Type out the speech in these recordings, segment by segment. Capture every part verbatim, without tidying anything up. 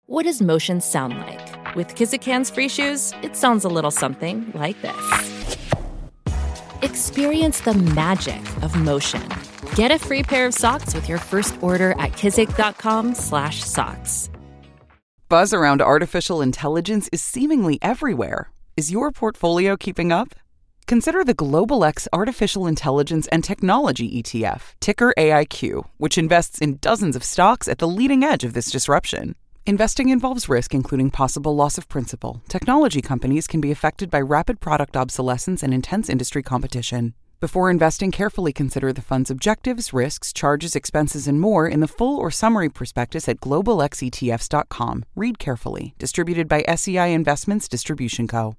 What does motion sound like? With Kizik Hands Free Shoes, it sounds a little something like this. Experience the magic of motion. Get a free pair of socks with your first order at kizik.com slash socks. Buzz around artificial intelligence is seemingly everywhere. Is your portfolio keeping up? Consider the Global X Artificial Intelligence and Technology E T F, ticker A I Q, which invests in dozens of stocks at the leading edge of this disruption. Investing involves risk, including possible loss of principal. Technology companies can be affected by rapid product obsolescence and intense industry competition. Before investing, carefully consider the fund's objectives, risks, charges, expenses, and more in the full or summary prospectus at global x e t f s dot com. Read carefully. Distributed by S E I Investments Distribution Co.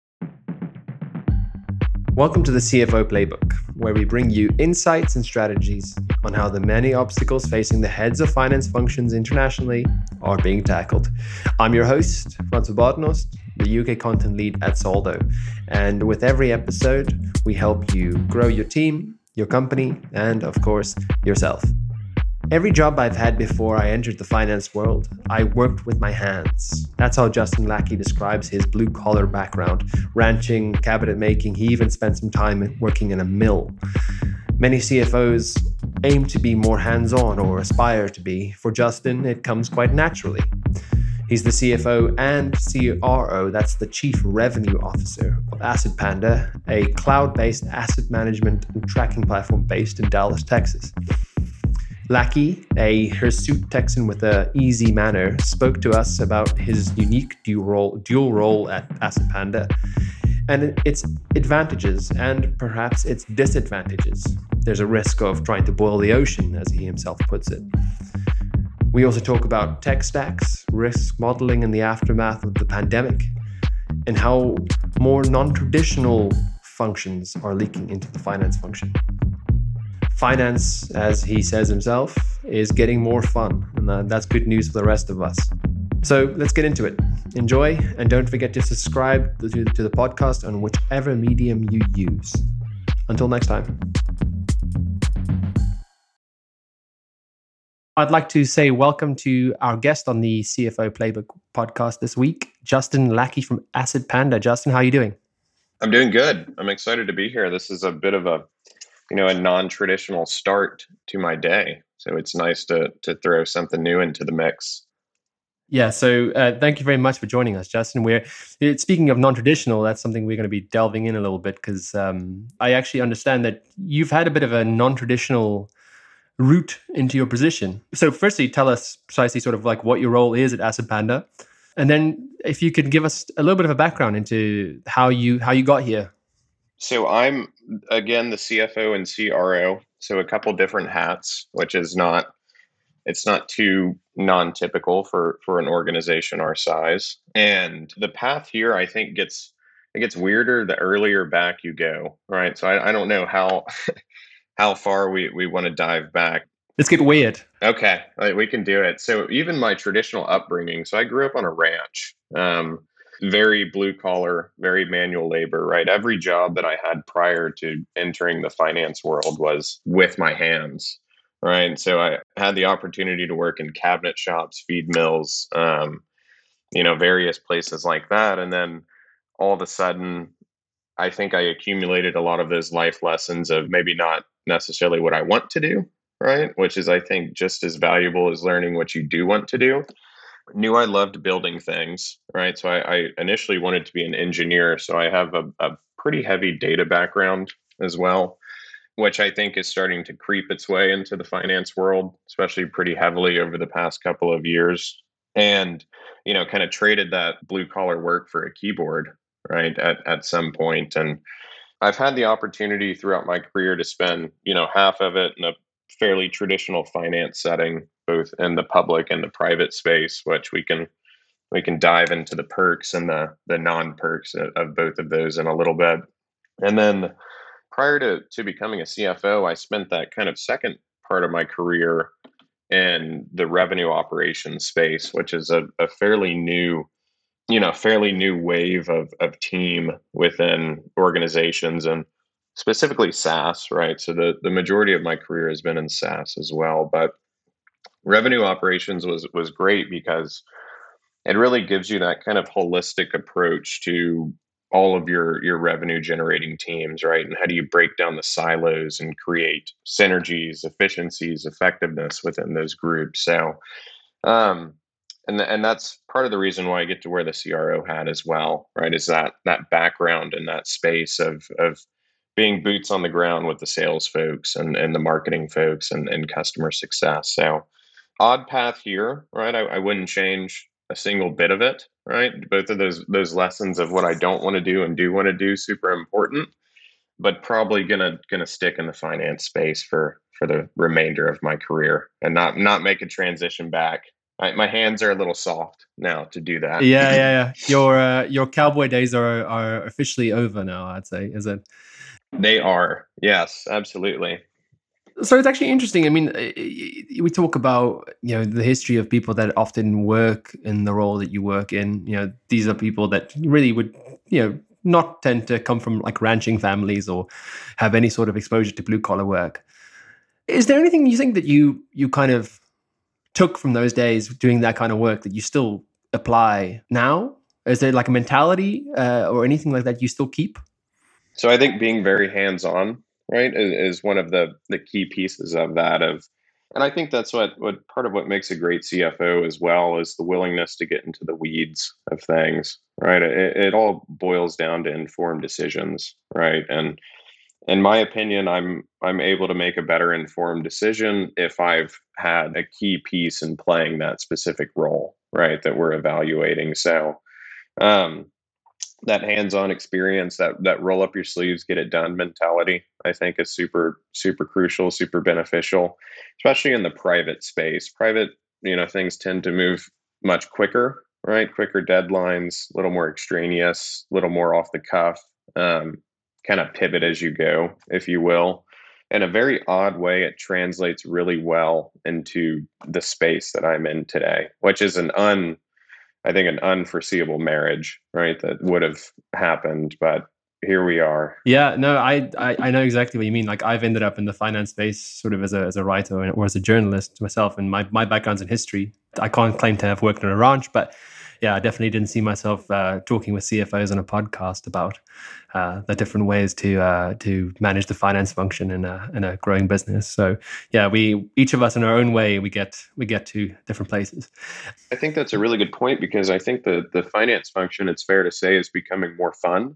Welcome to the C F O Playbook, where we bring you insights and strategies on how the many obstacles facing the heads of finance functions internationally are being tackled. I'm your host, Francois Badenhorst, the U K content lead at Soldo. And with every episode, we help you grow your team, your company, and of course, yourself. Every job I've had before I entered the finance world, I worked with my hands. That's how Justin Lackey describes his blue-collar background. Ranching, cabinet making, he even spent some time working in a mill. Many C F Os aim to be more hands-on or aspire to be. For Justin, it comes quite naturally. He's the C F O and C R O, that's the Chief Revenue Officer of Asset Panda, a cloud-based asset management and tracking platform based in Dallas, Texas. Lackey, a hirsute Texan with an easy manner, spoke to us about his unique dual role, dual role at Asset Panda and its advantages and perhaps its disadvantages. There's a risk of trying to boil the ocean, as he himself puts it. We also talk about tech stacks, risk modeling in the aftermath of the pandemic, and how more non-traditional functions are leaking into the finance function. Finance, as he says himself, is getting more fun, and that's good news for the rest of us. So let's get into it. Enjoy, and don't forget to subscribe to, to the podcast on whichever medium you use. Until next time. I'd like to say welcome to our guest on the C F O Playbook podcast this week, Justin Lackey from Asset Panda. Justin, how are you doing? I'm doing good. I'm excited to be here. This is a bit of a you know, a non-traditional start to my day. So it's nice to to throw something new into the mix. Yeah, so uh, thank you very much for joining us, Justin. We're speaking of non-traditional, that's something we're going to be delving in a little bit because um, I actually understand that you've had a bit of a non-traditional route into your position. So firstly, tell us precisely sort of like what your role is at Asset Panda. And then if you could give us a little bit of a background into how you how you got here. So I'm, again, the C F O and C R O, so a couple different hats, which is not, it's not too non-typical for, for an organization our size. And the path here, I think, gets, it gets weirder the earlier back you go, right? So I, I don't know how how far we, we want to dive back. Let's get weird. Okay, we can do it. So even my traditional upbringing, so I grew up on a ranch. Um, very blue collar, very manual labor, right? Every job that I had prior to entering the finance world was with my hands, right? So I had the opportunity to work in cabinet shops, feed mills, um, you know, various places like that. And then all of a sudden, I think I accumulated a lot of those life lessons of maybe not necessarily what I want to do, right? Which is, I think, just as valuable as learning what you do want to do. Knew I loved building things, right? So I, I initially wanted to be an engineer. So I have a, a pretty heavy data background as well, which I think is starting to creep its way into the finance world, especially pretty heavily over the past couple of years. And, you know, kind of traded that blue collar work for a keyboard, right, at, at some point. And I've had the opportunity throughout my career to spend, you know, half of it in a fairly traditional finance setting, both in the public and the private space, which we can we can dive into the perks and the the non-perks of, of both of those in a little bit. And then prior to to becoming a C F O, I spent that kind of second part of my career in the revenue operations space, which is a, a fairly new, you know, fairly new wave of of team within organizations, and specifically SaaS, right? So the, the majority of my career has been in SaaS as well. But revenue operations was was great because it really gives you that kind of holistic approach to all of your your revenue generating teams, right? And how do you break down the silos and create synergies, efficiencies, effectiveness within those groups? So, um, and th- and that's part of the reason why I get to wear the C R O hat as well, right? Is that that background and that space of of being boots on the ground with the sales folks and and the marketing folks and and customer success. So, odd path here, right? I, I wouldn't change a single bit of it, right? Both of those those lessons of what I don't want to do and do want to do super important, but probably gonna gonna stick in the finance space for for the remainder of my career and not not make a transition back. I, my hands are a little soft now to do that. Yeah, yeah, yeah. Your uh, your cowboy days are are officially over now, I'd say, is it? They are, yes, absolutely. So it's actually interesting. I mean, we talk about, you know, the history of people that often work in the role that you work in. You know, these are people that really would, you know, not tend to come from like ranching families or have any sort of exposure to blue collar work. Is there anything you think that you you kind of took from those days doing that kind of work that you still apply now? Is there like a mentality uh, or anything like that you still keep? So I think being very hands-on, right, is, is one of the the key pieces of that. Of, and I think that's what what part of what makes a great C F O as well is the willingness to get into the weeds of things, right? It, it all boils down to informed decisions, right? And in my opinion, I'm I'm able to make a better informed decision if I've had a key piece in playing that specific role, right? That we're evaluating. So. Um, that hands-on experience, that that roll up your sleeves, get it done mentality, I think is super, super crucial, super beneficial, especially in the private space. Private, you know, things tend to move much quicker, right? Quicker deadlines, a little more extraneous, a little more off the cuff, um, kind of pivot as you go, if you will. In a very odd way, it translates really well into the space that I'm in today, which is an un I think an unforeseeable marriage, right? That would have happened, but here we are. Yeah, no, I, I I know exactly what you mean. Like I've ended up in the finance space sort of as a as a writer or as a journalist myself, and my my background's in history. I can't claim to have worked on a ranch, but yeah, I definitely didn't see myself uh, talking with C F Os on a podcast about uh, the different ways to uh, to manage the finance function in a in a growing business. So yeah, we each of us in our own way we get we get to different places. I think that's a really good point because I think the the finance function, it's fair to say, is becoming more fun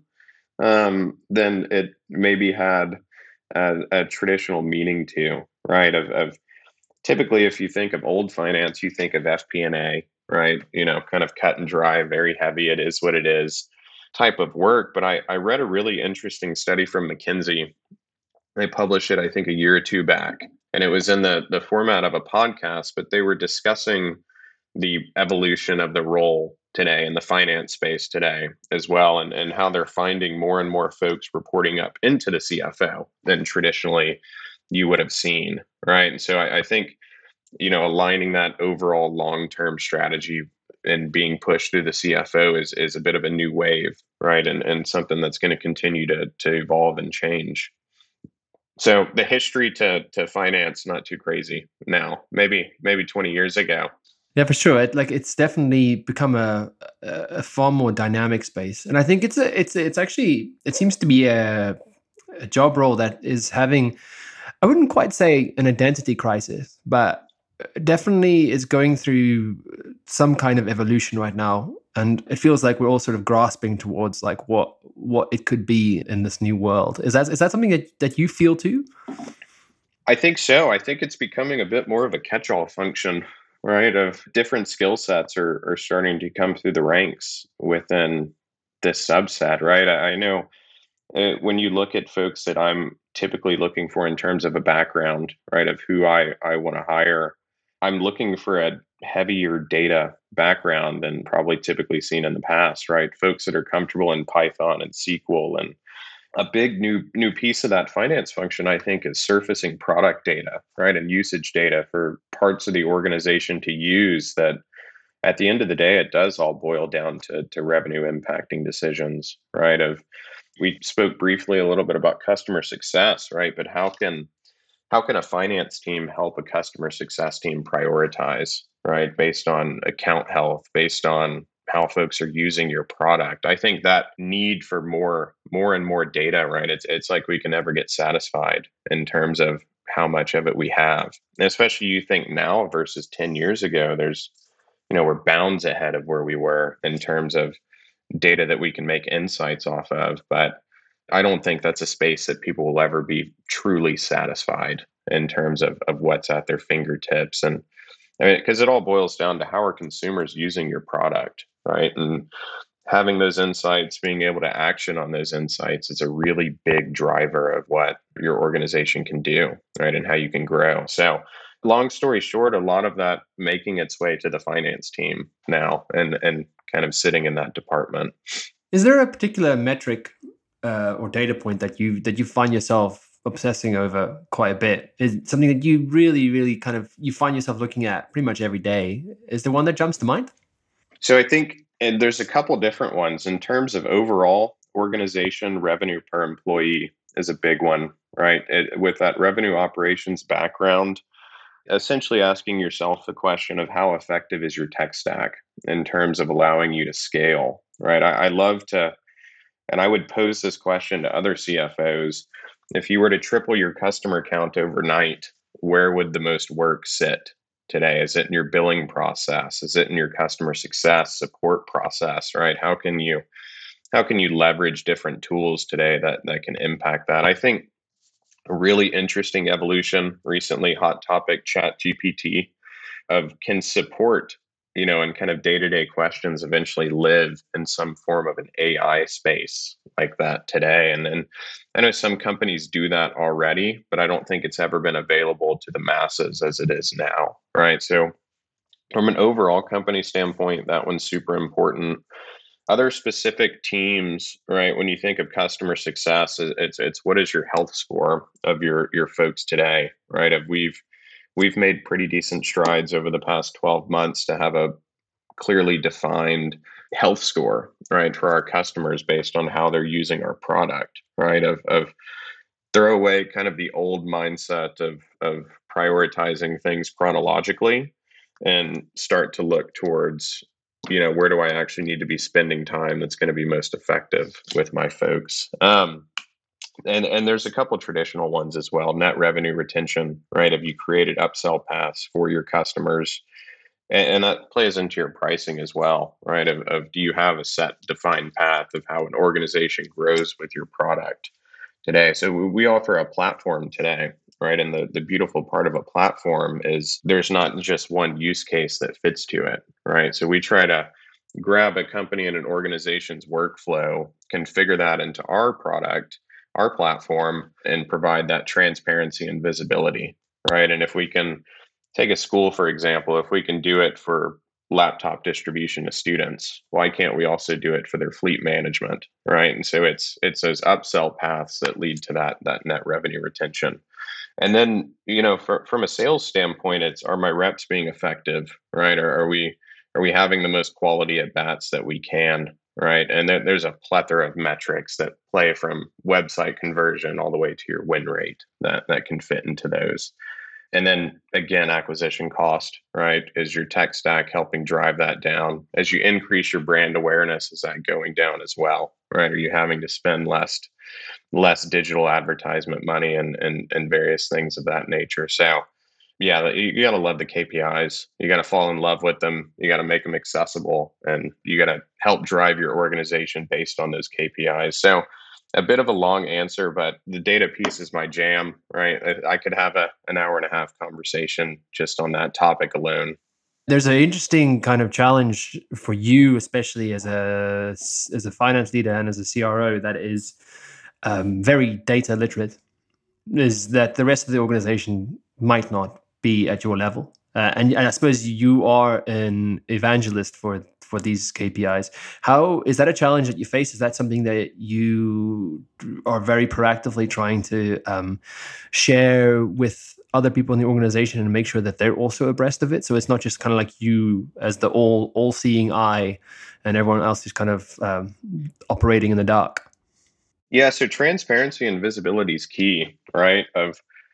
um, than it maybe had a, a traditional meaning to, right? Of, of typically, if you think of old finance, you think of F P and A, right? You know, kind of cut and dry, very heavy. It is what it is type of work. But I, I read a really interesting study from McKinsey. They published it, I think, a year or two back. And it was in the, the format of a podcast, but they were discussing the evolution of the role today in the finance space today as well, and, and how they're finding more and more folks reporting up into the C F O than traditionally you would have seen, right? And so I, I think, you know, aligning that overall long-term strategy and being pushed through the C F O is is a bit of a new wave, right? And and something that's going to continue to to evolve and change. So the history to to finance, not too crazy now. Maybe maybe twenty years ago. Yeah, for sure. It, like it's definitely become a, a a far more dynamic space, and I think it's a it's it's actually it seems to be a, a job role that is having, I wouldn't quite say an identity crisis, but definitely is going through some kind of evolution right now, and it feels like we're all sort of grasping towards like what what it could be in this new world. Is that is that something that, that you feel too? I think so. I think it's becoming a bit more of a catch-all function, right? Of different skill sets are are starting to come through the ranks within this subset, right? I, I know uh, when you look at folks that I'm typically looking for in terms of a background, right, of who I I want to hire, I'm looking for a heavier data background than probably typically seen in the past, right? Folks that are comfortable in Python and S Q L. And a big new new piece of that finance function, I think, is surfacing product data, right? And usage data for parts of the organization to use that at the end of the day, it does all boil down to, to revenue impacting decisions, right? Of we spoke briefly a little bit about customer success, right? But how can how can a finance team help a customer success team prioritize, right? Based on account health, based on how folks are using your product. I think that need for more, more and more data, right? It's it's like we can never get satisfied in terms of how much of it we have. And especially you think now versus ten years ago, there's, you know, we're bounds ahead of where we were in terms of data that we can make insights off of. But I don't think that's a space that people will ever be truly satisfied in terms of, of what's at their fingertips. And I mean, because it all boils down to how are consumers using your product, right? And having those insights, being able to action on those insights is a really big driver of what your organization can do, right? And how you can grow. So long story short, a lot of that making its way to the finance team now and, and kind of sitting in that department. Is there a particular metric uh, or data point that you that you find yourself obsessing over quite a bit? Is it something that you really, really kind of, you find yourself looking at pretty much every day? Is there one that jumps to mind? So I think and there's a couple different ones in terms of overall organization revenue per employee is a big one, right? It, with that revenue operations background, essentially asking yourself the question of how effective is your tech stack in terms of allowing you to scale, right? I, I love to, and I would pose this question to other C F Os. If you were to triple your customer count overnight, where would the most work sit today? Is it in your billing process? Is it in your customer success support process, right? How can you how can you leverage different tools today that that can impact that? I think a really interesting evolution recently, hot topic, Chat G P T, of can support, you know, and kind of day-to-day questions eventually live in some form of an A I space like that today. And then I know some companies do that already, but I don't think it's ever been available to the masses as it is now, right? So from an overall company standpoint, that one's super important. Other specific teams, right? When you think of customer success, it's it's what is your health score of your your folks today, right? If we've we've made pretty decent strides over the past twelve months to have a clearly defined health score, right, for our customers based on how they're using our product, right? Of of throw away kind of the old mindset of of prioritizing things chronologically and start to look towards, you know, where do I actually need to be spending time that's going to be most effective with my folks? Um, and and there's a couple traditional ones as well. Net revenue retention, right? Have you created upsell paths for your customers? And, and that plays into your pricing as well, right? Of, of do you have a set defined path of how an organization grows with your product today? So we offer a platform today, right? And the, the beautiful part of a platform is there's not just one use case that fits to it, right? So we try to grab a company and an organization's workflow, configure that into our product, our platform, and provide that transparency and visibility, right? And if we can take a school, for example, if we can do it for laptop distribution to students, why can't we also do it for their fleet management, right? And so it's it's those upsell paths that lead to that that net revenue retention. And then, you know, for, from a sales standpoint, it's are my reps being effective, right? Or are we are we having the most quality at bats that we can, right? And then there's a plethora of metrics that play from website conversion all the way to your win rate that that can fit into those. And then again, acquisition cost, right? Is your tech stack helping drive that down? As you increase your brand awareness, is that going down as well, right? Are you having to spend less less digital advertisement money and and, and various things of that nature? So yeah, you, you got to love the K P Is. You got to fall in love with them. You got to make them accessible, and you got to help drive your organization based on those K P Is. So a bit of a long answer, but the data piece is my jam, right? I, I could have a an hour and a half conversation just on that topic alone. There's an interesting kind of challenge for you, especially as a as a finance leader and as a C R O that is um, very data literate, is that the rest of the organization might not be at your level. Uh, and, and I suppose you are an evangelist for for these K P Is. How is that a challenge that you face? Is that something that you are very proactively trying to um, share with other people in the organization and make sure that they're also abreast of it? So it's not just kind of like you as the all all seeing eye, and everyone else is kind of um, operating in the dark. Yeah. So transparency and visibility is key, right? Of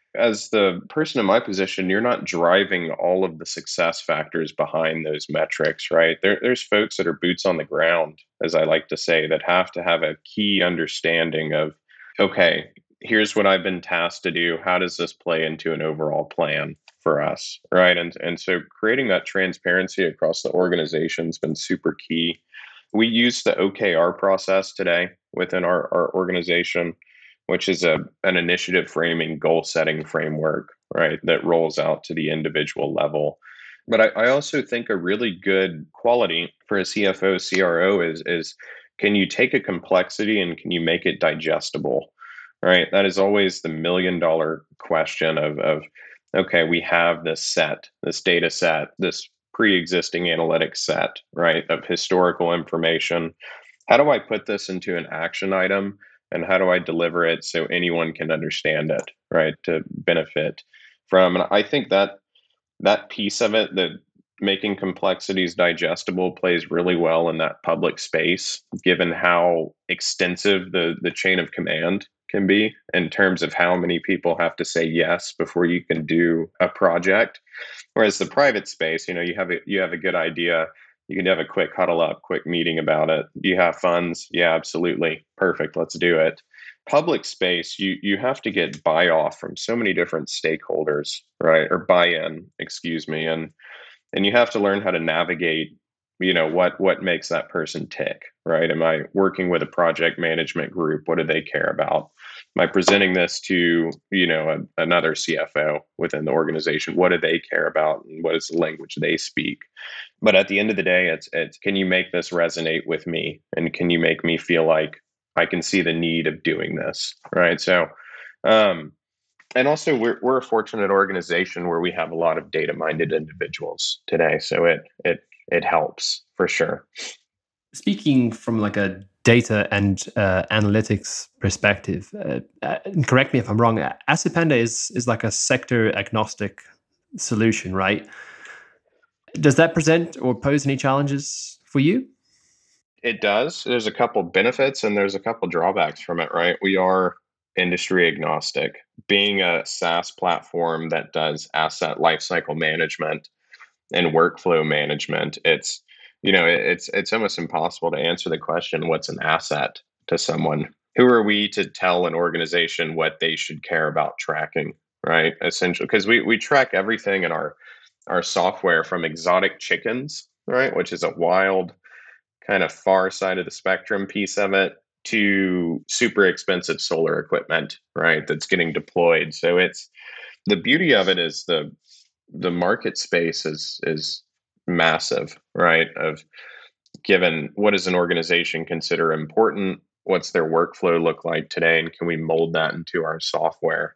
as the person in my position, you're not driving all of the success factors behind those metrics, right? There, there's folks that are boots on the ground, as I like to say, that have to have a key understanding of, okay, here's what I've been tasked to do. How does this play into an overall plan for us, right? And and so creating that transparency across the organization has been super key. We use the O K R process today within our, our organization, which is a an initiative framing, goal setting framework, right, that rolls out to the individual level. But I, I also think a really good quality for a C F O, C R O is is can you take a complexity and can you make it digestible? Right. That is always the million dollar question of of okay, we have this set, this data set, this pre-existing analytic set, right, of historical information. How do I put this into an action item? And how do I deliver it so anyone can understand it, right, to benefit from? And I think that that piece of it, that making complexities digestible, plays really well in that public space, given how extensive the the chain of command can be in terms of how many people have to say yes before you can do a project. Whereas the private space, you know, you have a you have a good idea. You can have a quick huddle up, quick meeting about it. Do you have funds? Yeah, absolutely. Perfect. Let's do it. Public space, you you have to get buy-off from so many different stakeholders, right? Or buy-in, excuse me. And and you have to learn how to navigate, you know, what what makes that person tick, right? Am I working with a project management group? What do they care about? Am I presenting this to, you know, a, another C F O within the organization? What do they care about? And what is the language they speak? But at the end of the day, it's it's can you make this resonate with me? And can you make me feel like I can see the need of doing this? Right. So um and also we're we're a fortunate organization where we have a lot of data minded individuals today. So it it it helps for sure. Speaking from like a data and uh, analytics perspective, uh, uh, correct me if I'm wrong, Asset Panda is is like a sector agnostic solution, right? Does that present or pose any challenges for you? It does. There's a couple benefits and there's a couple drawbacks from it, right? We are industry agnostic. Being a SaaS platform that does asset lifecycle management and workflow management, it's you know it's it's almost impossible to answer the question, what's an asset to someone? Who are we to tell an organization what they should care about tracking, right? Essentially, because we we track everything in our our software, from exotic chickens, right, which is a wild kind of far side of the spectrum piece of it, to super expensive solar equipment, right, that's getting deployed. So it's the beauty of it is the the market space is is massive, right? Of given what does an organization consider important, what's their workflow look like today, and can we mold that into our software?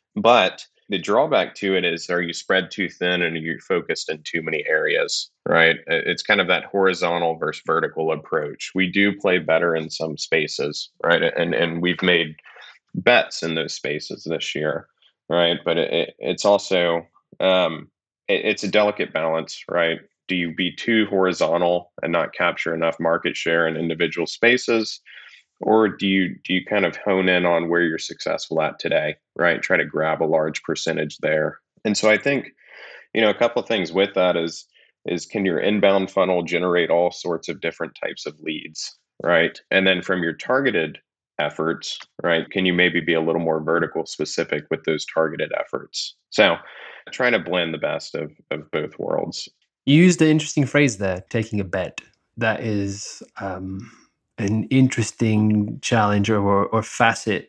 But the drawback to it is, are you spread too thin and are you focused in too many areas, right? It's kind of that horizontal versus vertical approach. We do play better in some spaces, right? And and we've made bets in those spaces this year, right? But it, it's also um, it, it's a delicate balance, right? Do you be too horizontal and not capture enough market share in individual spaces? Or do you do you kind of hone in on where you're successful at today, right? Try to grab a large percentage there. And so I think, you know, a couple of things with that is is can your inbound funnel generate all sorts of different types of leads, right? And then from your targeted efforts, right, can you maybe be a little more vertical specific with those targeted efforts? So trying to blend the best of, of both worlds. You used the interesting phrase there, taking a bet. That is um, an interesting challenge or, or facet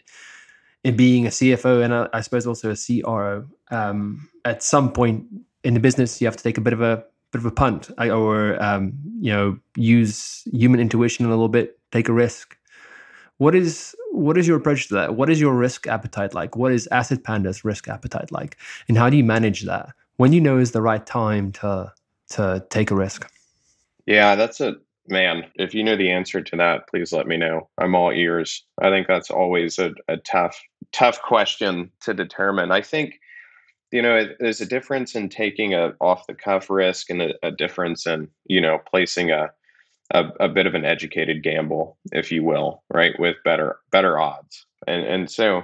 in being a C F O and a, I suppose also a C R O. Um, at some point in the business, you have to take a bit of a bit of a punt, or um, you know, use human intuition a little bit, take a risk. What is what is your approach to that? What is your risk appetite like? What is Asset Panda's risk appetite like? And how do you manage that? When you know is the right time to to take a risk? Yeah, that's a man. If you know the answer to that, please let me know. I'm all ears. I think that's always a, a tough, tough question to determine. I think, you know, there's a difference in taking a off the cuff risk and a, a difference in, you know, placing a, a a bit of an educated gamble, if you will, right, with better better odds. And and so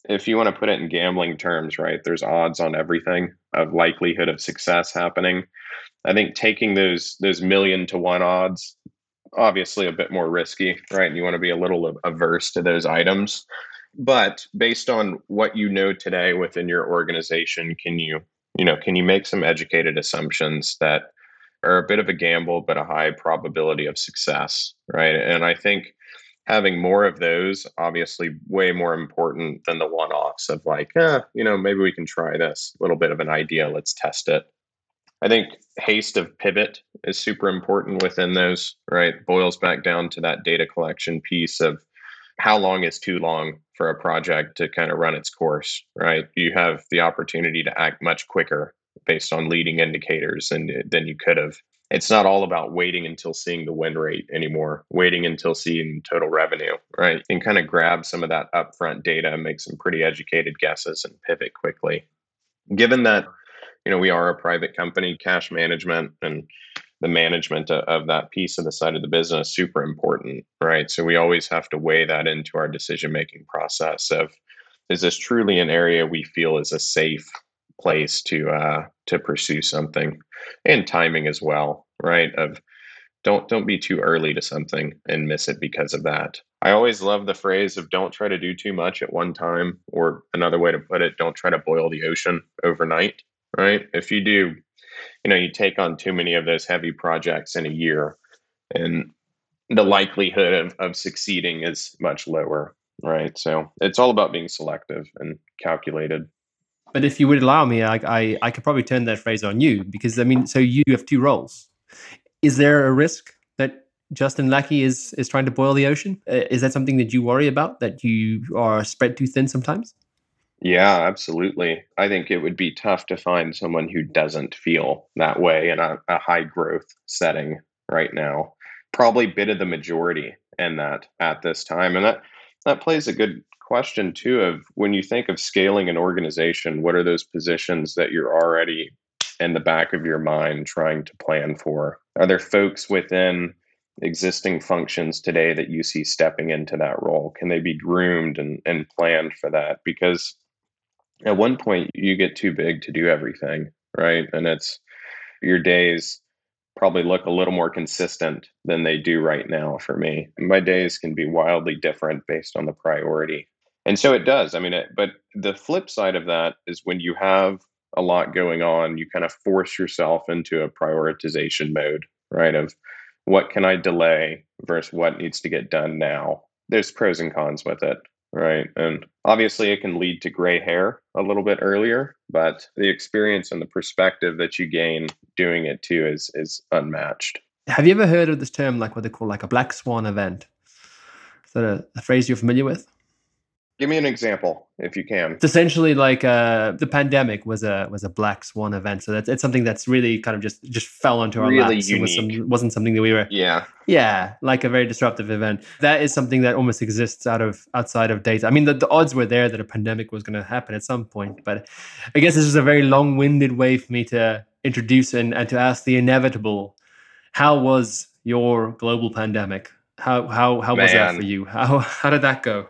if you want to put it in gambling terms, right, there's odds on everything of likelihood of success happening. I think taking those those million to one odds, obviously a bit more risky, right? And you want to be a little averse to those items. But based on what you know today within your organization, can you, you know, can you make some educated assumptions that are a bit of a gamble, but a high probability of success, right? And I think having more of those, obviously way more important than the one-offs of like, eh, you know, maybe we can try this little bit of an idea, let's test it. I think haste of pivot is super important within those, right? Boils back down to that data collection piece of how long is too long for a project to kind of run its course, right? You have the opportunity to act much quicker based on leading indicators than, than you could have. It's not all about waiting until seeing the win rate anymore, waiting until seeing total revenue, right? And kind of grab some of that upfront data and make some pretty educated guesses and pivot quickly. Given that, you know, we are a private company, cash management and the management of, of that piece of the side of the business, super important, right? So we always have to weigh that into our decision-making process of, is this truly an area we feel is a safe place to uh, to pursue something? And timing as well, right? Of don't don't be too early to something and miss it because of that. I always love the phrase of don't try to do too much at one time, or another way to put it, don't try to boil the ocean overnight, right? If you do, you know, you take on too many of those heavy projects in a year, and the likelihood of, of succeeding is much lower, right? So it's all about being selective and calculated. But if you would allow me, I, I, I could probably turn that phrase on you, because, I mean, so you have two roles. Is there a risk that Justin Lackey is is trying to boil the ocean? Uh, is that something that you worry about, that you are spread too thin sometimes? Yeah, absolutely. I think it would be tough to find someone who doesn't feel that way in a, a high growth setting right now. Probably bit of the majority in that at this time. And that that plays a good question too of when you think of scaling an organization, what are those positions that you're already in the back of your mind trying to plan for? Are there folks within existing functions today that you see stepping into that role? Can they be groomed and, and planned for that? Because at one point you get too big to do everything, right? And it's your days probably look a little more consistent than they do right now for me. My days can be wildly different based on the priority. And so it does. I mean, it, but the flip side of that is when you have a lot going on, you kind of force yourself into a prioritization mode, right? Of what can I delay versus what needs to get done now. There's pros and cons with it, right? And obviously it can lead to gray hair a little bit earlier, but the experience and the perspective that you gain doing it too is is unmatched. Have you ever heard of this term, like what they call like a black swan event? Is that a, a phrase you're familiar with? Give me an example, if you can. It's essentially like uh, the pandemic was a was a black swan event. So that's it's something that's really kind of just just fell onto our really laps. Unique. It was some, wasn't something that we were. Yeah. Yeah, like a very disruptive event. That is something that almost exists out of outside of data. I mean, the, the odds were there that a pandemic was going to happen at some point, but I guess this is a very long-winded way for me to introduce and, and to ask the inevitable. How was your global pandemic? How how how was that for you? How how did that go?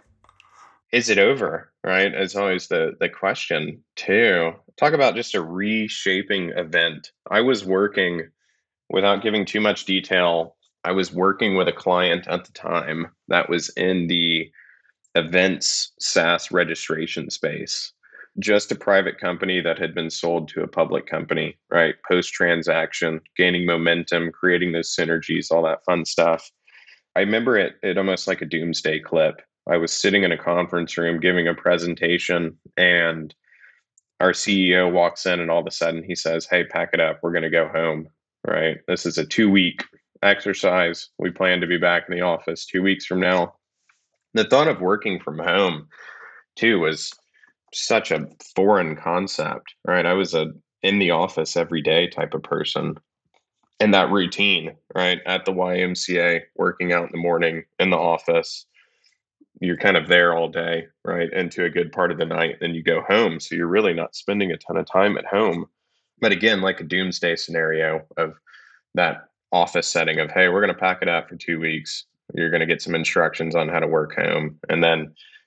Is it over, right? It's always the the question too. Talk about just a reshaping event. I was working, without giving too much detail, I was working with a client at the time that was in the events SaaS registration space. Just a private company that had been sold to a public company, right? Post-transaction, gaining momentum, creating those synergies, all that fun stuff. I remember it, it almost like a doomsday clip. I was sitting in a conference room giving a presentation, and our C E O walks in, and all of a sudden he says, "Hey, pack it up. We're going to go home." Right? This is a two-week exercise. We plan to be back in the office two weeks from now. The thought of working from home, too, was such a foreign concept. Right? I was a in the office every day type of person. And that routine, right, at the Y M C A, working out in the morning in the office. You're kind of there all day, right, into a good part of the night. Then you go home. So you're really not spending a ton of time at home. But again, like a doomsday scenario of that office setting of, hey, we're going to pack it up for two weeks. You're going to get some instructions on how to work home. And then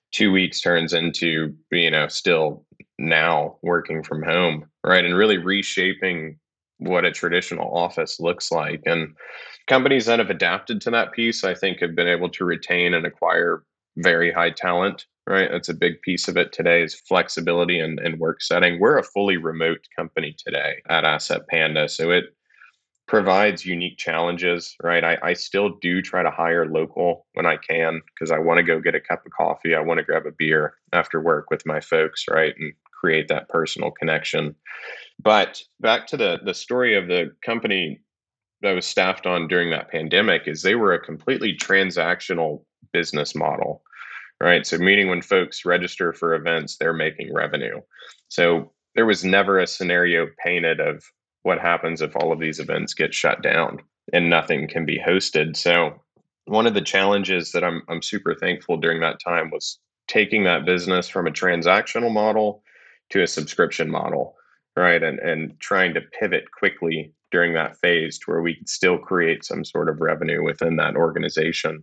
two weeks turns into, you know, still now working from home, right? And really reshaping what a traditional office looks like. And companies that have adapted to that piece, I think, have been able to retain and acquire very high talent, right? That's a big piece of it today is flexibility and, and work setting. We're a fully remote company today at Asset Panda. So it provides unique challenges, right? I, I still do try to hire local when I can because I want to go get a cup of coffee. I want to grab a beer after work with my folks, right? And create that personal connection. But back to the the story of the company that I was staffed on during that pandemic is they were a completely transactional business model, right? So meaning when folks register for events, they're making revenue. So there was never a scenario painted of what happens if all of these events get shut down and nothing can be hosted. So one of the challenges that I'm I'm super thankful during that time was taking that business from a transactional model to a subscription model, right? And and trying to pivot quickly during that phase to where we could still create some sort of revenue within that organization.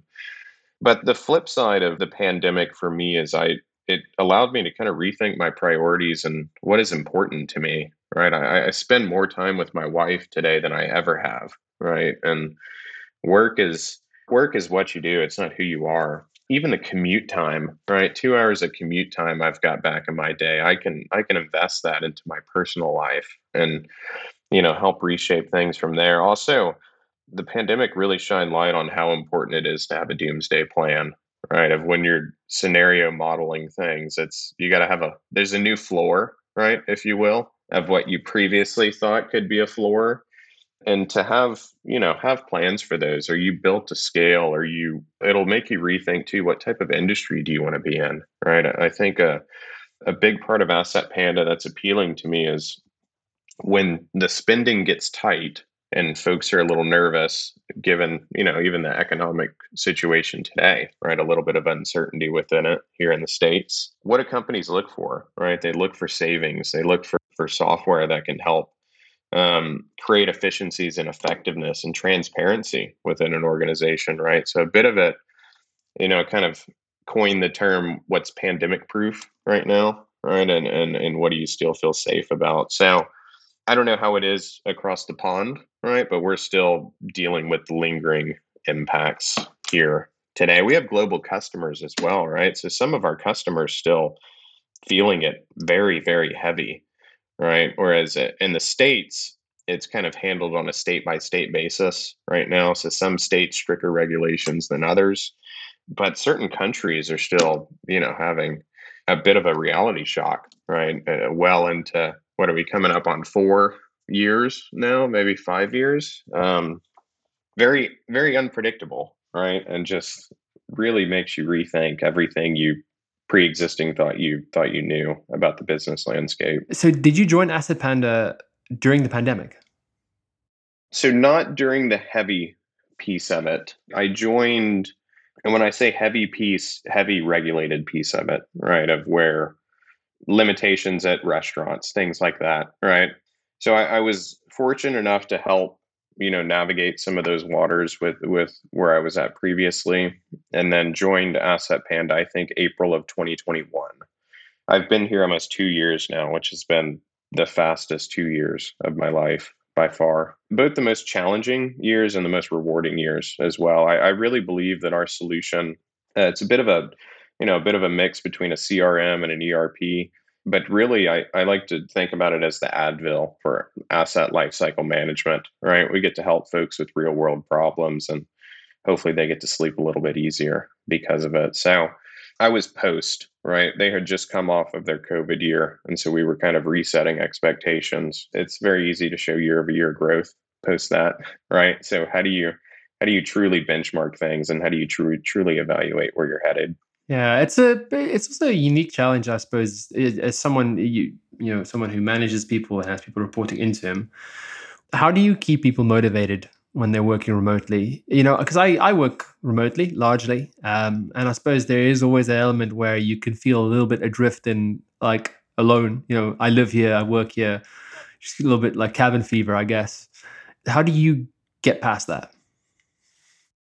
But the flip side of the pandemic for me is I it allowed me to kind of rethink my priorities and what is important to me, right? I, I spend more time with my wife today than I ever have, right? And work is work is what you do. It's not who you are. Even the commute time, right? Two hours of commute time I've got back in my day. I can I can invest that into my personal life and, you know, help reshape things from there. Also, the pandemic really shined light on how important it is to have a doomsday plan, right? Of when you're scenario modeling things, it's you got to have a there's a new floor, right, if you will, of what you previously thought could be a floor. And to have, you know, have plans for those. Are you built to scale? Are you it'll make you rethink too, what type of industry do you want to be in, right? I think a a big part of Asset Panda that's appealing to me is when the spending gets tight and folks are a little nervous, given, you know, even the economic situation today, right? A little bit of uncertainty within it here in the States. What do companies look for, right? They look for savings. They look for, for software that can help um, create efficiencies and effectiveness and transparency within an organization, right? So a bit of it, you know, kind of coined the term, what's pandemic proof right now, right? And, and, and what do you still feel safe about? So I don't know how it is across the pond, right? But we're still dealing with lingering impacts here today. We have global customers as well, right? So some of our customers still feeling it very, very heavy, right? Whereas in the States, it's kind of handled on a state by state basis right now. So some states stricter regulations than others, but certain countries are still, you know, having a bit of a reality shock, right? Uh, well into what are we coming up on four years now, maybe five years? Um, very, very unpredictable, right? And just really makes you rethink everything you pre-existing thought you thought you knew about the business landscape. So did you join Asset Panda during the pandemic? So not during the heavy piece of it. I joined, and when I say heavy piece, heavy regulated piece of it, right? Of where limitations at restaurants, things like that, right? So I, I was fortunate enough to help, you know, navigate some of those waters with with where I was at previously, and then joined Asset Panda, I think April of twenty twenty-one. I've been here almost two years now, which has been the fastest two years of my life by far. Both the most challenging years and the most rewarding years as well. I, I really believe that our solution, uh, it's a bit of a you know, a bit of a mix between a C R M and an E R P. But really, I, I like to think about it as the Advil for asset lifecycle management, right? We get to help folks with real world problems, and hopefully they get to sleep a little bit easier because of it. So I was post, right? They had just come off of their COVID year. And so we were kind of resetting expectations. It's very easy to show year over year growth post that, right? So how do you how do you truly benchmark things, and how do you truly truly evaluate where you're headed? Yeah, it's a it's also a unique challenge, I suppose, as someone you you know someone who manages people and has people reporting into him. How do you keep people motivated when they're working remotely? You know, because I I work remotely largely, um, and I suppose there is always an element where you can feel a little bit adrift and like alone. You know, I live here, I work here, just a little bit like cabin fever, I guess. How do you get past that?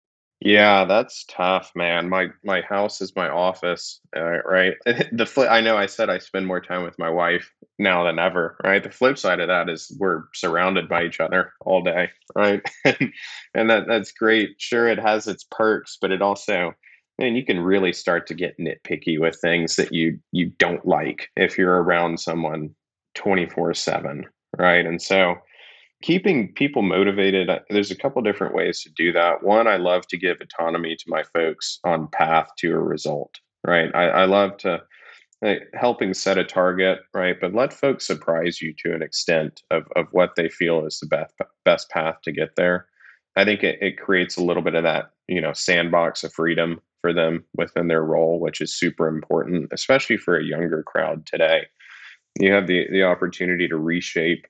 Yeah, that's tough, man. My my house is my office, uh, right? The flip, I know I said I spend more time with my wife now than ever, right? The flip side of that is we're surrounded by each other all day, right? And, and that that's great. Sure, it has its perks, but it also, man, you can really start to get nitpicky with things that you you don't like if you're around someone twenty-four seven, right? And so keeping people motivated, uh, there's a couple different ways to do that. One, I love to give autonomy to my folks on path to a result, right? I, I love to uh, helping set a target, right? But let folks surprise you to an extent of, of what they feel is the best best path to get there. I think it, it creates a little bit of that, you know, sandbox of freedom for them within their role, which is super important, especially for a younger crowd today. You have the the opportunity to reshape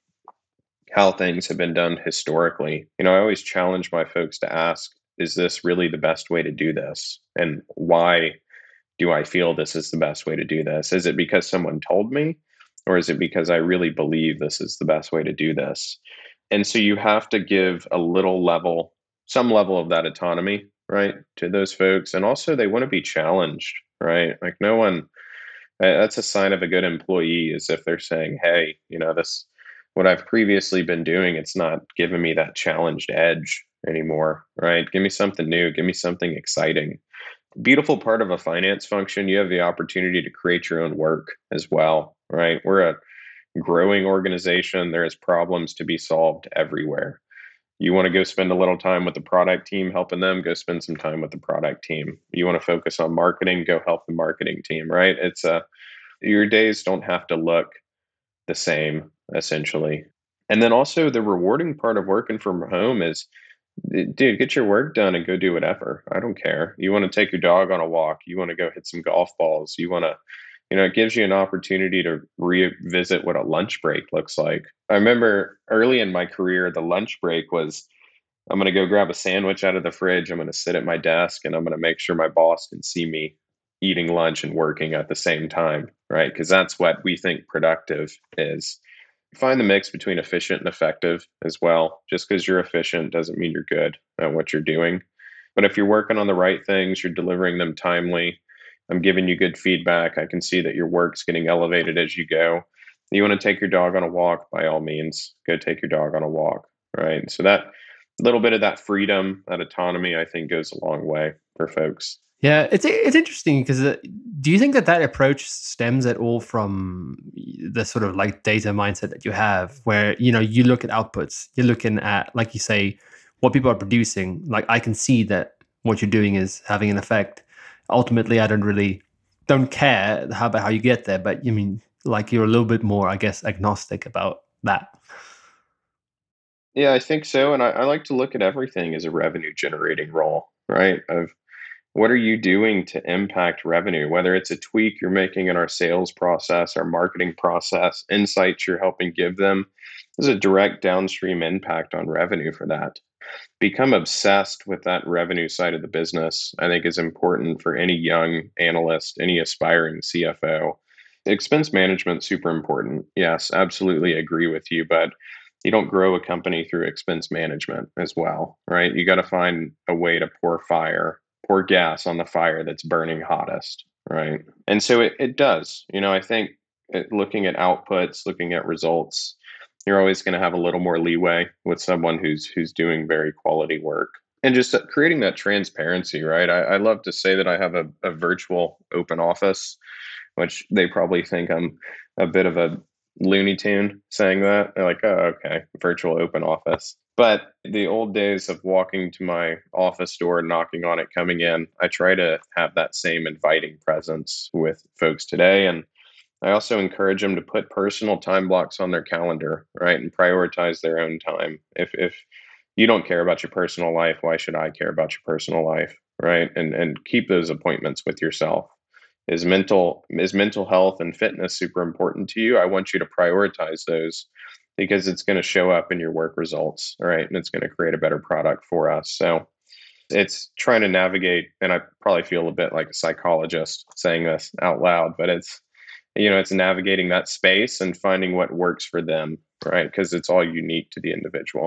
how things have been done historically. You know, I always challenge my folks to ask, is this really the best way to do this? And why do I feel this is the best way to do this? Is it because someone told me? Or is it because I really believe this is the best way to do this? And so you have to give a little level, some level of that autonomy, right, to those folks. And also, they want to be challenged, right? Like, no one, uh, that's a sign of a good employee is if they're saying, hey, you know, this, what I've previously been doing, it's not giving me that challenged edge anymore, right? Give me something new, give me something exciting. Beautiful part of a finance function, you have the opportunity to create your own work as well, right? We're a growing organization. There's problems to be solved everywhere. You want to go spend a little time with the product team helping them, go spend some time with the product team. You want to focus on marketing, go help the marketing team, right? It's a, your days don't have to look the same essentially. And then also the rewarding part of working from home is, dude, get your work done and go do whatever. I don't care. You want to take your dog on a walk, you want to go hit some golf balls, you want to, you know, it gives you an opportunity to revisit what a lunch break looks like. I remember early in my career, the lunch break was, I'm going to go grab a sandwich out of the fridge. I'm going to sit at my desk and I'm going to make sure my boss can see me eating lunch and working at the same time, right? Because that's what we think productive is. Find the mix between efficient and effective as well. Just because you're efficient doesn't mean you're good at what you're doing. But if you're working on the right things, you're delivering them timely, I'm giving you good feedback, I can see that your work's getting elevated as you go. You want to take your dog on a walk, by all means, go take your dog on a walk, right? So that little bit of that freedom, that autonomy, I think goes a long way for folks. Yeah, it's it's interesting because uh, do you think that that approach stems at all from the sort of like data mindset that you have, where you know you look at outputs, you're looking at, like you say, what people are producing. Like, I can see that what you're doing is having an effect. Ultimately, I don't really don't care how about how you get there, but you mean like you're a little bit more, I guess, agnostic about that. Yeah, I think so. And I, I like to look at everything as a revenue generating role, right? Of what are you doing to impact revenue? Whether it's a tweak you're making in our sales process, our marketing process, insights you're helping give them, there's a direct downstream impact on revenue for that. Become obsessed with that revenue side of the business, I think is important for any young analyst, any aspiring C F O. Expense management, super important. Yes, absolutely agree with you, but you don't grow a company through expense management as well, right? You got to find a way to pour fire, pour gas on the fire that's burning hottest, right? And so it, it does. You know, I think it, looking at outputs, looking at results, you're always going to have a little more leeway with someone who's who's doing very quality work. And just uh, creating that transparency, right? I, I love to say that I have a, a virtual open office, which they probably think I'm a bit of a Looney Tune saying that. They're like, oh, okay, virtual open office. But the old days of walking to my office door, knocking on it, coming in, I try to have that same inviting presence with folks today. And I also encourage them to put personal time blocks on their calendar, right? And prioritize their own time. If if you don't care about your personal life, why should I care about your personal life, right? And and keep those appointments with yourself. Is mental is mental health and fitness super important to you? I want you to prioritize those because it's going to show up in your work results, right? And it's going to create a better product for us. So it's trying to navigate, and I probably feel a bit like a psychologist saying this out loud, but it's, you know, it's navigating that space and finding what works for them, right? Because it's all unique to the individual.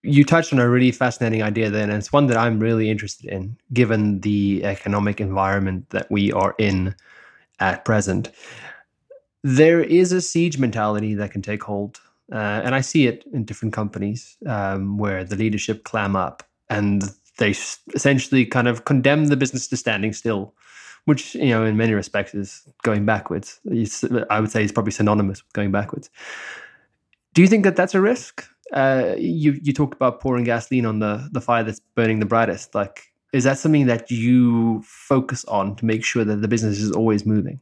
You touched on a really fascinating idea then, and it's one that I'm really interested in, given the economic environment that we are in at present. There is a siege mentality that can take hold, uh, and I see it in different companies um, where the leadership clam up and they s- essentially kind of condemn the business to standing still, which, you know, in many respects is going backwards. It's, I would say it's probably synonymous with going backwards. Do you think that that's a risk? Uh, you you talked about pouring gasoline on the the fire that's burning the brightest. Like, is that something that you focus on to make sure that the business is always moving?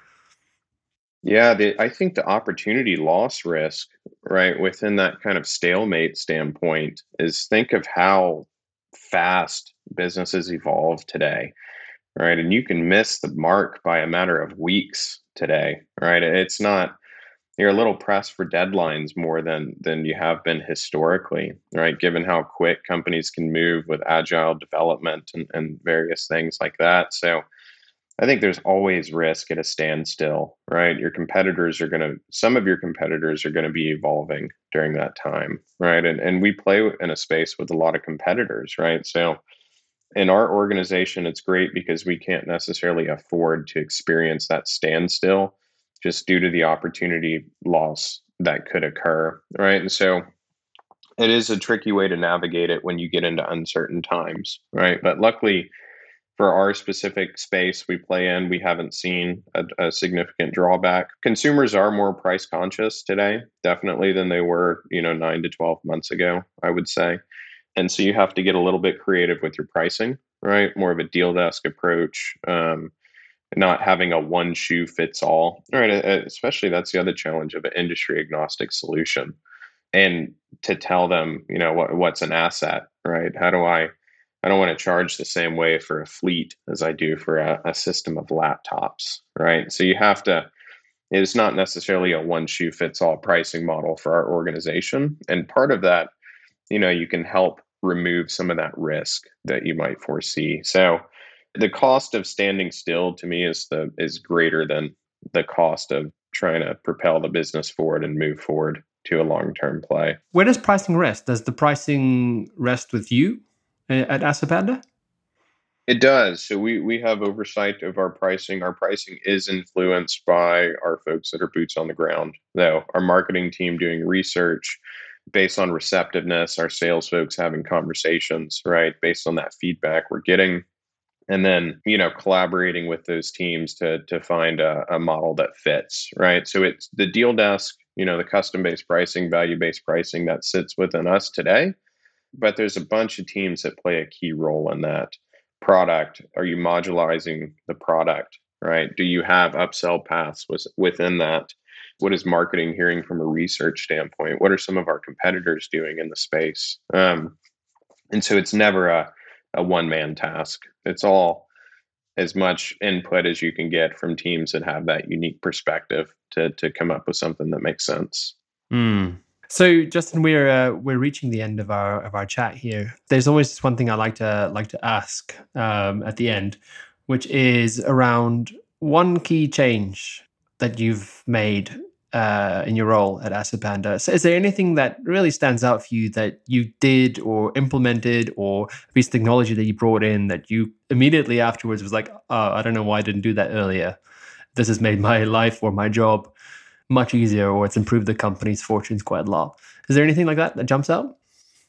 Yeah, the, I think the opportunity loss risk, right, within that kind of stalemate standpoint is think of how fast businesses evolve today, right? And you can miss the mark by a matter of weeks today, right? It's not, you're a little pressed for deadlines more than than you have been historically, right? Given how quick companies can move with agile development and, and various things like that. So I think there's always risk at a standstill, right? Your competitors are going to, some of your competitors are going to be evolving during that time, right? And and we play in a space with a lot of competitors, right? So in our organization, it's great because we can't necessarily afford to experience that standstill just due to the opportunity loss that could occur, right? And so it is a tricky way to navigate it when you get into uncertain times, right? But luckily, for our specific space we play in, we haven't seen a, a significant drawback. Consumers are more price conscious today, definitely, than they were, you know, nine to twelve months ago, I would say. And so you have to get a little bit creative with your pricing, right? More of a deal desk approach, um, not having a one shoe fits all, right? Especially that's the other challenge of an industry agnostic solution. And to tell them, you know, what what's an asset, right? How do I I don't want to charge the same way for a fleet as I do for a, a system of laptops, right? So you have to, it's not necessarily a one shoe fits all pricing model for our organization. And part of that, you know, you can help remove some of that risk that you might foresee. So the cost of standing still to me is the is greater than the cost of trying to propel the business forward and move forward to a long-term play. Where does pricing rest? Does the pricing rest with you uh, at Asapanda? It does. So we we have oversight of our pricing. Our pricing is influenced by our folks that are boots on the ground, though. Our marketing team doing research based on receptiveness, our sales folks having conversations, right, based on that feedback we're getting. And then, you know, collaborating with those teams to to find a, a model that fits, right? So it's the deal desk, you know, the custom-based pricing, value-based pricing that sits within us today. But there's a bunch of teams that play a key role in that. Product, are you modularizing the product, right? Do you have upsell paths with, within that? What is marketing hearing from a research standpoint? What are some of our competitors doing in the space? Um, and so it's never a, a one-man task. It's all as much input as you can get from teams that have that unique perspective to to come up with something that makes sense. Mm. So, Justin, we're uh, we're reaching the end of our of our chat here. There's always this one thing I like to like to ask um, at the end, which is around one key change that you've made uh, in your role at Asapanda. So, is there anything that really stands out for you that you did or implemented, or a piece of technology that you brought in that you immediately afterwards was like, oh, I don't know why I didn't do that earlier. This has made my life or my job much easier, or it's improved the company's fortunes quite a lot. Is there anything like that that jumps out?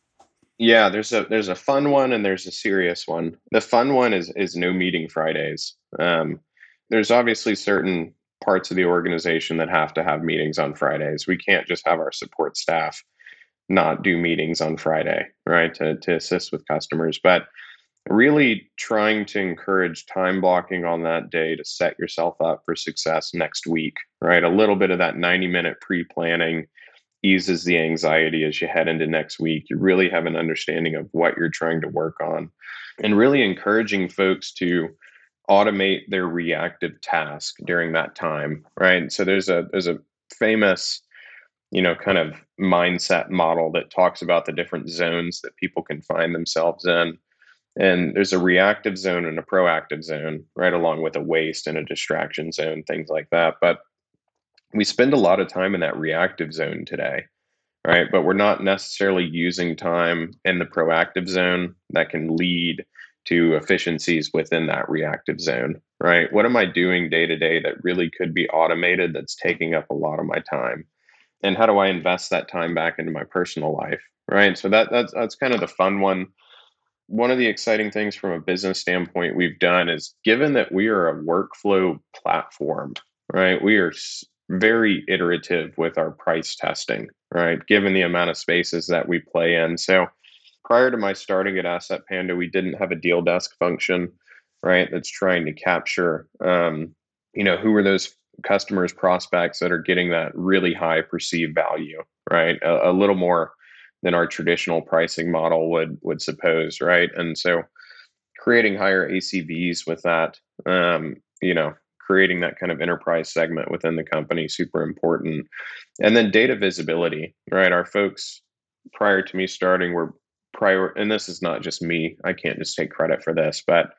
Yeah, there's a there's a fun one and there's a serious one. The fun one is is no meeting Fridays. Um, there's obviously certain parts of the organization that have to have meetings on Fridays. We can't just have our support staff not do meetings on Friday, right? To to assist with customers, but really trying to encourage time blocking on that day to set yourself up for success next week, right? A little bit of that ninety minute pre-planning eases the anxiety as you head into next week. You really have an understanding of what you're trying to work on, and really encouraging folks to automate their reactive task during that time, right? So there's a there's a famous, you know, kind of mindset model that talks about the different zones that people can find themselves in. And there's a reactive zone and a proactive zone, right, along with a waste and a distraction zone, things like that. But we spend a lot of time in that reactive zone today, right? But we're not necessarily using time in the proactive zone that can lead to efficiencies within that reactive zone, right? What am I doing day to day that really could be automated that's taking up a lot of my time? And how do I invest that time back into my personal life, right? So that that's that's kind of the fun one. One of the exciting things from a business standpoint we've done is, given that we are a workflow platform, right? We are very iterative with our price testing, right? Given the amount of spaces that we play in. So prior to my starting at Asset Panda, we didn't have a deal desk function, right? That's trying to capture, um, you know, who are those customers, prospects that are getting that really high perceived value, right? A, a little more than our traditional pricing model would would suppose, right? And so creating higher A C Vs with that, um, you know, creating that kind of enterprise segment within the company, super important. And then data visibility, right? Our folks prior to me starting were prior, and this is not just me, I can't just take credit for this, but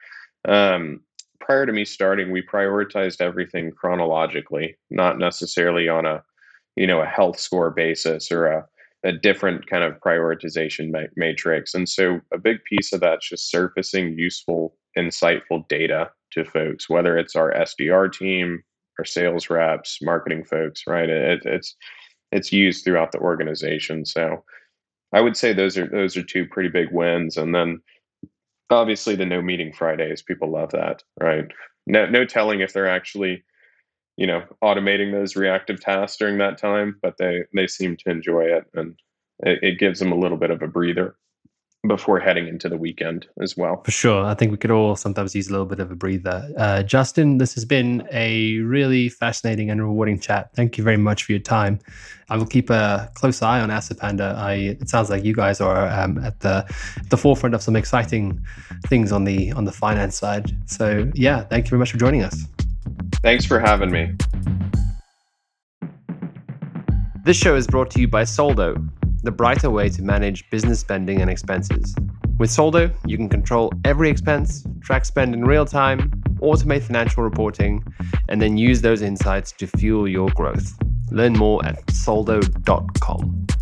um, prior to me starting, we prioritized everything chronologically, not necessarily on a, you know, a health score basis or a, a different kind of prioritization ma- matrix. And so a big piece of that's just surfacing useful, insightful data to folks, whether it's our S D R team, our sales reps, marketing folks, right? It, it's it's used throughout the organization. So I would say those are those are two pretty big wins. And then obviously the no meeting Fridays, people love that, right? No no telling if they're actually, you know, automating those reactive tasks during that time, but they they seem to enjoy it, and it, it gives them a little bit of a breather before heading into the weekend as well. For sure. I think we could all sometimes use a little bit of a breather. Uh, Justin, this has been a really fascinating and rewarding chat. Thank you very much for your time. I will keep a close eye on Asset Panda. I, it sounds like you guys are um, at the the forefront of some exciting things on the on the finance side. So yeah, thank you very much for joining us. Thanks for having me. This show is brought to you by Soldo, the brighter way to manage business spending and expenses. With Soldo, you can control every expense, track spend in real time, automate financial reporting, and then use those insights to fuel your growth. Learn more at soldo dot com.